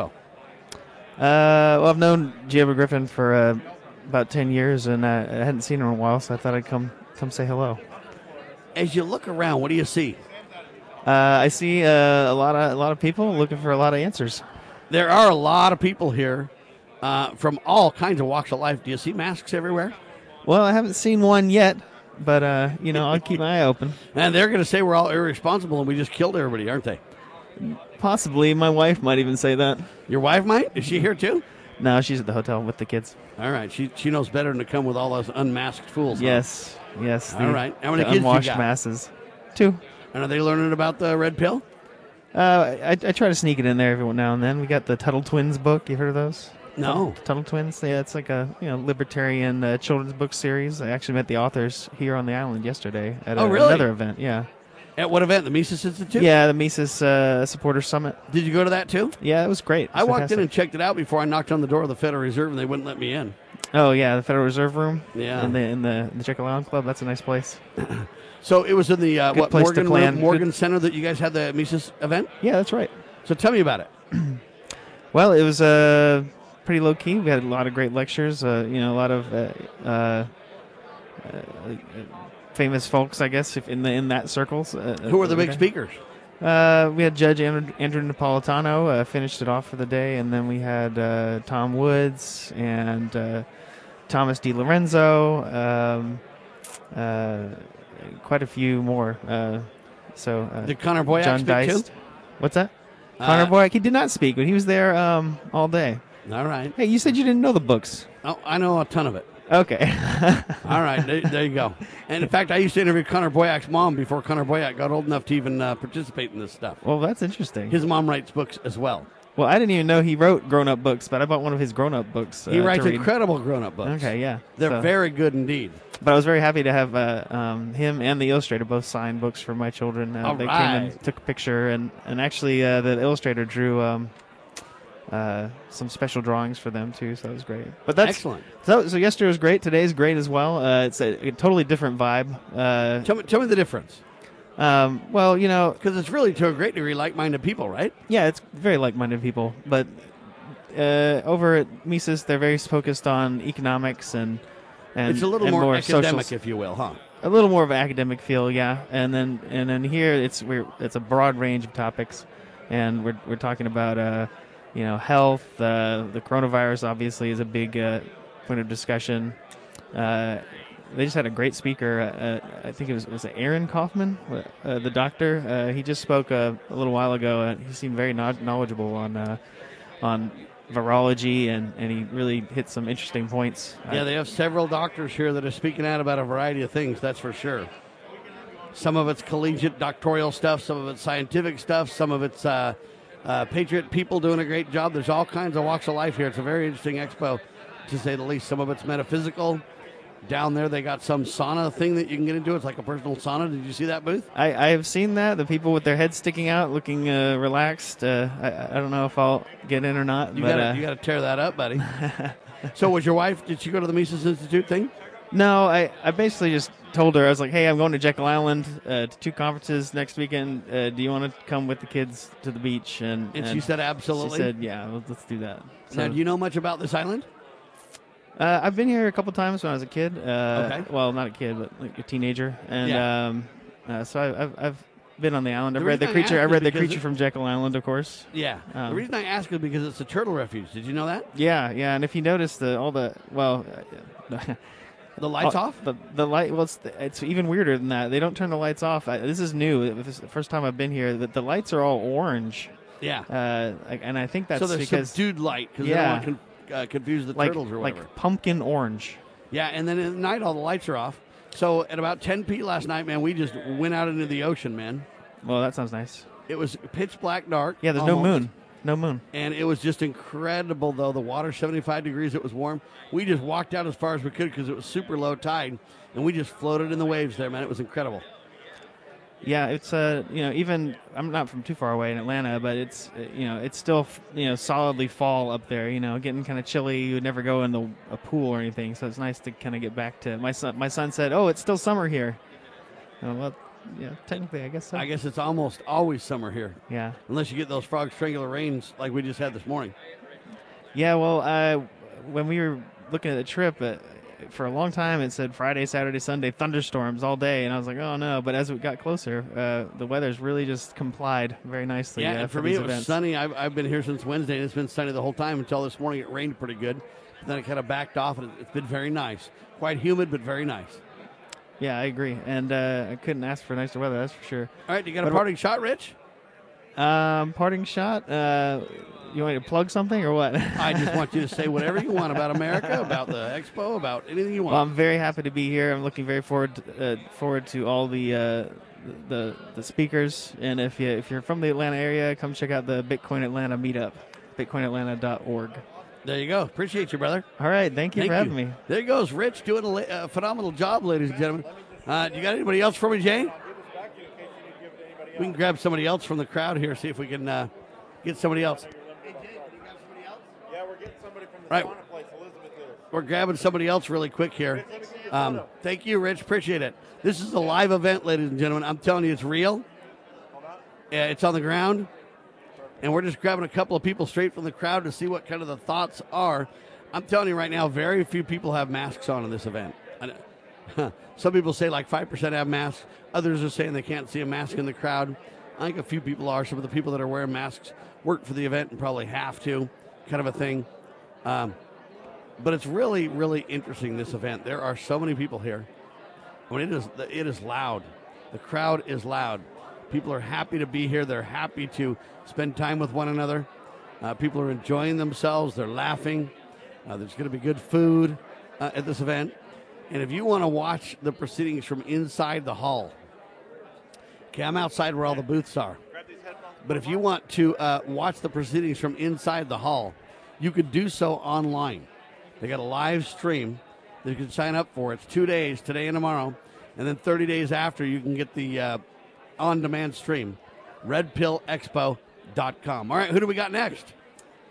Uh, well, I've known G. Edward Griffin for uh, about ten years, and uh, I hadn't seen her in a while, so I thought I'd come come say hello. As you look around, what do you see? Uh, I see uh, a lot of a lot of people looking for a lot of answers. There are a lot of people here uh, from all kinds of walks of life. Do you see masks everywhere? Well, I haven't seen one yet, but uh, you know, I'll keep my eye open. And they're going to say we're all irresponsible and we just killed everybody, aren't they? Possibly. My wife might even say that. Your wife might? Is she here too? No, she's at the hotel with the kids. All right. She she knows better than to come with all those unmasked fools. Huh? Yes, yes. All the, right. How many the kids do you unwashed got? masses? Two. And are they learning about the red pill? Uh, I, I try to sneak it in there every now and then. We got the Tuttle Twins book. You heard of those? No. Tuttle, Tuttle Twins. Yeah, it's like a you know libertarian uh, children's book series. I actually met the authors here on the island yesterday at Oh, a, really? another event. Yeah. At what event? The Mises Institute? Yeah, the Mises uh, Supporter Summit. Did you go to that too? Yeah, it was great. It was I walked fantastic. in and checked it out before I knocked on the door of the Federal Reserve, and they wouldn't let me in. Oh yeah, the Federal Reserve Room. Yeah. In the in the the Jekyll Island Club. That's a nice place. So it was in the uh, Good what place to Morgan plan. Room- Morgan Good- Center that you guys had the Mises event? Yeah, that's right. So tell me about it. Well, it was uh, pretty low key. We had a lot of great lectures. Uh, you know, a lot of uh, uh, uh, famous folks, I guess, if in the in that circles. Uh, Who were the big okay. speakers? Uh, we had Judge Andrew, Andrew Napolitano uh, finished it off for the day, and then we had uh, Tom Woods and uh, Thomas DiLorenzo, um, uh, quite a few more. Uh, so uh, Did Connor Boyack John speak Deist. too? What's that? Uh, Connor Boyack. He did not speak, but he was there um, all day. All right. Hey, you said you didn't know the books. Oh, I know a ton of it. Okay. All right, there, there you go. And in fact, I used to interview Connor Boyack's mom before Connor Boyack got old enough to even uh, participate in this stuff. Well, that's interesting. His mom writes books as well. Well, I didn't even know he wrote grown-up books, but I bought one of his grown-up books. Uh, He writes to read. incredible grown-up books. Okay, yeah. They're So- very good indeed. But I was very happy to have uh, um, him and the illustrator both sign books for my children. Uh, All they right. came and took a picture, and, and actually uh, the illustrator drew um, uh, some special drawings for them too. So that was great. But that's excellent. So, so yesterday was great. Today's great as well. Uh, it's a, a totally different vibe. Uh, tell me, tell me the difference. Um, well, you know, because it's really to a great degree like-minded people, right? Yeah, it's very like-minded people. But uh, over at Mises, they're very focused on economics and and it's a little and more, more academic, social, if you will, huh? A little more of an academic feel, yeah. And then and then here it's we're it's a broad range of topics, and we're we're talking about uh, you know, health. Uh, the coronavirus obviously is a big uh, point of discussion. Uh, They just had a great speaker. Uh, I think it was was it Aaron Kaufman, uh, the doctor. Uh, he just spoke uh, a little while ago, and he seemed very knowledgeable on uh, on virology, and, and he really hit some interesting points. Yeah, they have several doctors here that are speaking out about a variety of things, that's for sure. Some of it's collegiate doctoral stuff, some of it's scientific stuff, some of it's uh, uh, patriot people doing a great job. There's all kinds of walks of life here. It's a very interesting expo, to say the least. Some of it's metaphysical. Down there, they got some sauna thing that you can get into. It's like a personal sauna. Did you see that booth? I, I have seen that. The people with their heads sticking out, looking uh, relaxed. Uh, I, I don't know if I'll get in or not. You but, gotta, uh, you got to tear that up, buddy. So, was your wife? Did she go to the Mises Institute thing? No, I, I basically just told her, I was like, hey, I'm going to Jekyll Island uh, to two conferences next weekend. Uh, do you want to come with the kids to the beach? And, And she said absolutely? She said, yeah, let's, let's do that. So, Now, do you know much about this island? Uh, I've been here a couple times when I was a kid. Uh, Okay. Well, not a kid, but like a teenager, and Yeah. um, uh, so I, I've I've been on the island. I've The read the reason I creature. I ask is read the because creature it- from Jekyll Island, of course. Yeah. Um, the reason I ask is because it's a turtle refuge. Did you know that? Yeah, yeah, and if you notice the all the well, uh, The lights all- off? The the light. Well, it's, it's even weirder than that. They don't turn the lights off. I, this is new. This is the first time I've been here. The, the lights are all orange. Yeah. Uh, like- and I think that's so there's because subdued light because yeah, they don't want to con- uh, confuse the like, turtles or whatever. like pumpkin orange. Yeah, and then at night all the lights are off. So at about ten p.m. last night, man, we just went out into the ocean, man. Well, that sounds nice. It was pitch black dark. Yeah, there's no almost. moon. No moon. And it was just incredible, though. The water, seventy-five degrees, it was warm. We just walked out as far as we could because it was super low tide, and we just floated in the waves there, man. It was incredible. Yeah, it's uh, you know, even I'm not from too far away in Atlanta, but it's uh, you know, it's still you know solidly fall up there. You know, getting kind of chilly. You would never go in the a pool or anything, so it's nice to kind of get back to. My son, my son said, "Oh, it's still summer here." Oh, well, yeah, technically, I guess so. I guess it's almost always summer here. Yeah. Unless you get those frog strangler rains like we just had this morning. Yeah, well, uh, when we were looking at the trip, uh, for a long time it said Friday, Saturday, Sunday thunderstorms all day, and I was like, oh no. But as we got closer, uh, the weather's really just complied very nicely. Yeah, uh, and for, for me these it was events. sunny. I've, I've been here since Wednesday, and it's been sunny the whole time until this morning. It rained pretty good. Then it kind of backed off, and it- it's been very nice. Quite humid, but very nice. Yeah, I agree, and uh, I couldn't ask for nicer weather. That's for sure. All right, you got a But- parting shot, Rich? Um, parting shot. Uh, you want me to plug something or what? I just want you to say whatever you want about America, about the expo, about anything you want. Well, I'm very happy to be here. I'm looking very forward to, uh, forward to all the, uh, the the speakers. And if you if you're from the Atlanta area, come check out the Bitcoin Atlanta meetup, bitcoin atlanta dot org. There you go. Appreciate you, brother. All right, thank you Thank for having you. me. There goes Rich doing a, la- a phenomenal job, ladies and gentlemen. Uh, you got anybody else for me, Jay? We can grab somebody else from the crowd here, see if we can uh, get somebody else. Yeah, we're getting somebody from the Right. sauna place, Elizabeth here. We're grabbing somebody else really quick here. Um, thank you, Rich. Appreciate it. This is a live event, ladies and gentlemen. I'm telling you, it's real. Yeah, it's on the ground. And we're just grabbing a couple of people straight from the crowd to see what kind of the thoughts are. I'm telling you right now, very few people have masks on in this event. I know- Some people say like five percent have masks. Others are saying they can't see a mask in the crowd. I think a few people are. Some of the people that are wearing masks work for the event and probably have to, kind of a thing. Um, but it's really, really interesting, this event. There are so many people here. I mean, it is, it is loud. The crowd is loud. People are happy to be here. They're happy to spend time with one another. Uh, people are enjoying themselves. They're laughing. Uh, there's going to be good food uh, at this event. And if you want to watch the proceedings from inside the hall, okay, I'm outside where all the booths are. But if you want to uh, watch the proceedings from inside the hall, you could do so online. They got a live stream that you can sign up for. It's two days, today and tomorrow. And then thirty days after, you can get the uh, on-demand stream, red pill expo dot com. All right, who do we got next?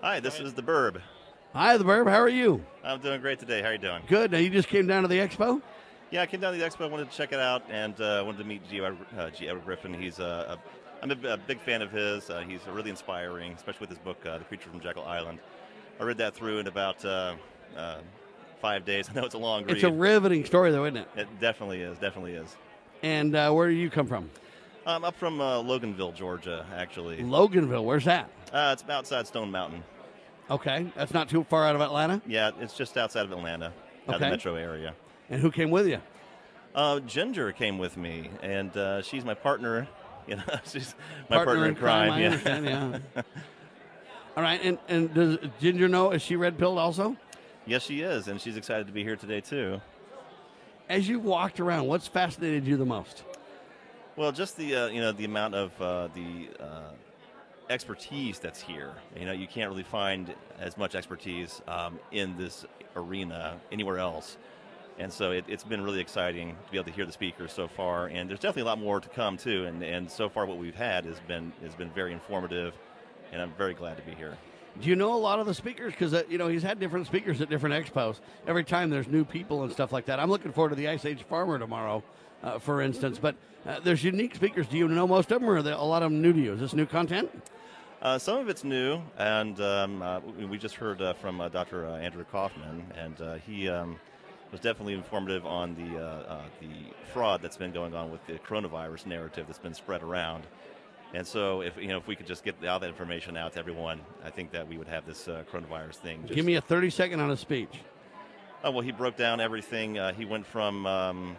Hi, this is the Burb. Hi, the Burb. How are you? I'm doing great today. How are you doing? Good. Now, you just came down to the expo? Yeah, I came down to the expo. I wanted to check it out and uh, wanted to meet G. Uh, G. Edward Griffin. He's uh, a, I'm a, a big fan of his. Uh, he's really inspiring, especially with his book, uh, The Creature from Jekyll Island. I read that through in about uh, uh, five days. I know it's a long read. It's a riveting story, though, isn't it? It definitely is. Definitely is. And uh, where do you come from? I'm up from uh, Loganville, Georgia, actually. Loganville. Where's that? Uh, it's outside Stone Mountain. Okay. That's not too far out of Atlanta? Yeah, it's just outside of Atlanta, out Okay. of the metro area. And who came with you? Uh, Ginger came with me, and uh, she's my partner. You know, she's my Partner partner, in in crime. crime, I yeah. understand, yeah. All right. And, and does Ginger know, is she red-pilled also? Yes, she is, and she's excited to be here today, too. As you walked around, what's fascinated you the most? Well, just the uh, you know the amount of uh, the uh, expertise that's here. You know, you can't really find as much expertise um, in this arena anywhere else, and so it, it's been really exciting to be able to hear the speakers so far. And there's definitely a lot more to come too. And, and so far, what we've had has been has been very informative, and I'm very glad to be here. Do you know a lot of the speakers? Because, uh, you know, he's had different speakers at different expos. Every time there's new people and stuff like that. I'm looking forward to the Ice Age Farmer tomorrow, uh, for instance. But uh, there's unique speakers. Do you know most of them, or are there a lot of them new to you? Is this new content? Uh, some of it's new, and um, uh, we we just heard uh, from uh, Doctor Uh, Andrew Kaufman, and uh, he um, was definitely informative on the uh, uh, the fraud that's been going on with the coronavirus narrative that's been spread around. And so, if you know, if we could just get all that information out to everyone, I think that we would have this uh, coronavirus thing. Just, Give me a thirty second on his speech. Oh, well, he broke down everything. Uh, he went from um,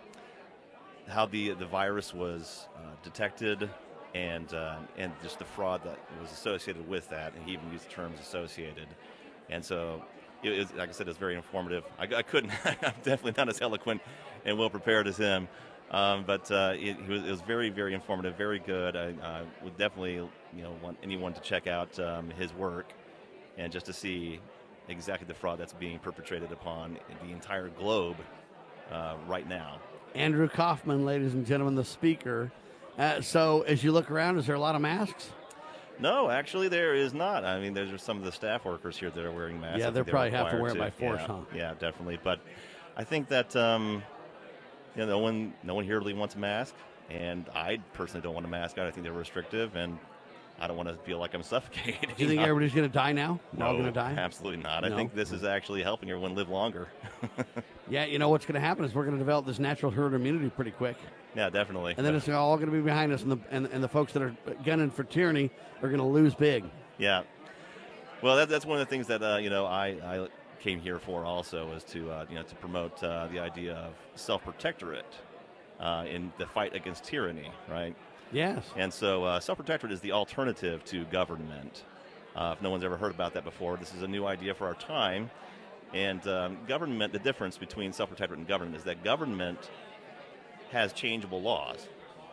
how the the virus was uh, detected, and uh, and just the fraud that was associated with that, and he even used the terms associated. And so, it was, like I said, it's very informative. I, I couldn't. I'm definitely not as eloquent and well prepared as him. Um, but uh, it, it, was, it was very, very informative, very good. I uh, would definitely, you know, want anyone to check out um, his work, and just to see exactly the fraud that's being perpetrated upon the entire globe uh, right now. Andrew Kaufman, ladies and gentlemen, the speaker. Uh, so, as you look around, is there a lot of masks? No, actually, there is not. I mean, there's just some of the staff workers here that are wearing masks. Yeah, I they'll think probably they're have to wear it required by force, yeah, huh? Yeah, definitely. But I think that. Um, You know, no one, no one here really wants a mask, and I personally don't want a mask. I think they're restrictive, and I don't want to feel like I'm suffocating. Do you think everybody's going to die now? They're all No, going to die? absolutely not. No? I think this is actually helping everyone live longer. Yeah, you know what's going to happen is we're going to develop this natural herd immunity pretty quick. Yeah, definitely. And then it's all going to be behind us, and the, and, and the folks that are gunning for tyranny are going to lose big. Yeah. Well, that, that's one of the things that, uh, you know, I, I came here for also, is to, uh, you know, to promote uh, the idea of self-protectorate uh, in the fight against tyranny, right? Yes. And so uh, self-protectorate is the alternative to government. Uh, if no one's ever heard about that before, this is a new idea for our time. And um, government, the difference between self-protectorate and government is that government has changeable laws.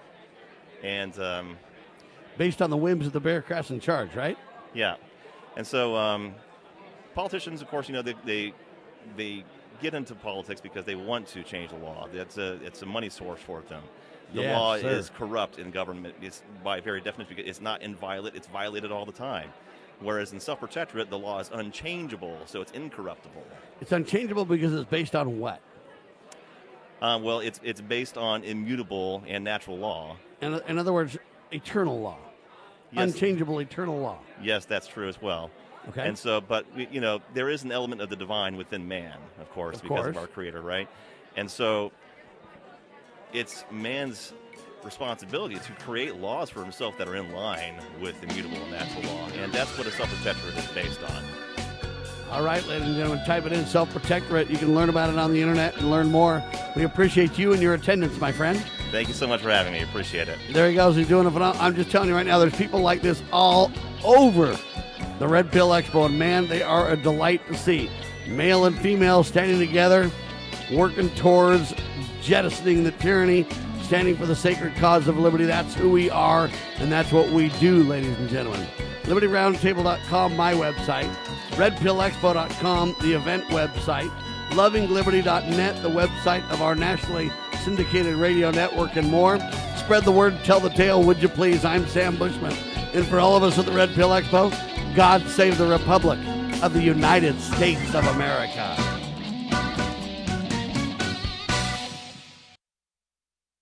And um, based on the whims of the bureaucrats in charge, right? Yeah. And so um, politicians, of course, you know, they, they they get into politics because they want to change the law. That's a it's a money source for them. The Yes, law sir. is corrupt in government. It's by very definition, it's not inviolate. It's violated all the time. Whereas in self-protectorate, the law is unchangeable, so it's incorruptible. It's unchangeable because it's based on what? Uh, well, it's it's based on immutable and natural law. In, in other words, eternal law. Yes. Unchangeable eternal law. Yes, that's true as well. Okay. And so, but, you know, there is an element of the divine within man, of course, Of because course. of our Creator, right? And so it's man's responsibility to create laws for himself that are in line with immutable and natural law. And that's what a self-protectorate is based on. All right, ladies and gentlemen, type it in, self-protectorate. You can learn about it on the internet and learn more. We appreciate you and your attendance, my friend. Thank you so much for having me. Appreciate it. There he goes. He's doing a phenomenal. I'm just telling you right now, there's people like this all over the Red Pill Expo, and man, they are a delight to see. Male and female standing together, working towards jettisoning the tyranny, standing for the sacred cause of liberty. That's who we are, and that's what we do, ladies and gentlemen. Liberty Roundtable dot com, my website. Red Pill Expo dot com, the event website. Loving Liberty dot net, the website of our nationally syndicated radio network, and more. Spread the word, tell the tale, would you please? I'm Sam Bushman. And for all of us at the Red Pill Expo, God save the Republic of the United States of America.